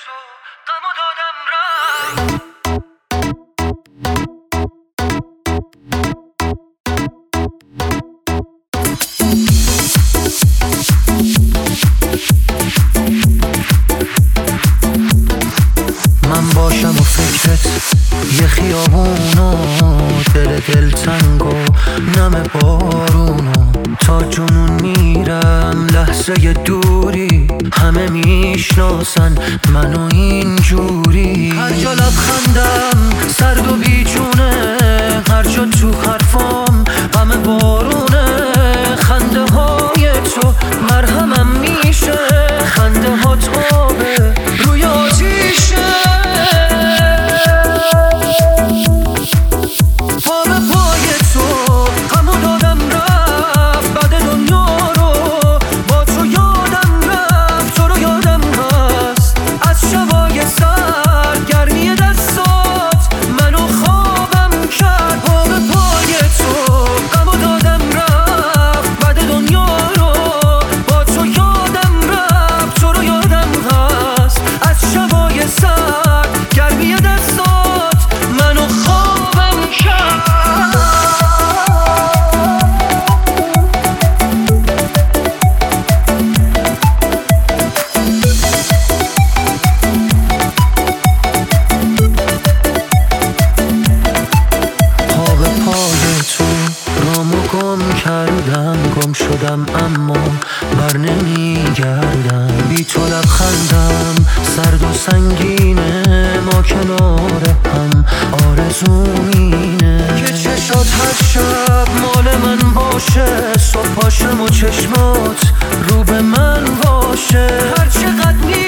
تو غمو دادم رفت. من باشم و فکرت یه خیابونو، دل تنگ و نم بارونو، تا جنون میرم لحظه دوری، همه میشناسن منو اینجوری. هر جا لبخندم سرد و بیجونه، هر جا تو حرفام غم بارونه. خنده های تو مرهمم میشه، خنده ها تابه روی آتیشه. گم شدم اما بر نمیگردم، بی تو لبخندم سرد و سنگینه، ما کنار هم آرزومینه که چشات هر شب مال من باشه، صبح پاشم و چشمات رو به من باشه. هر چقدر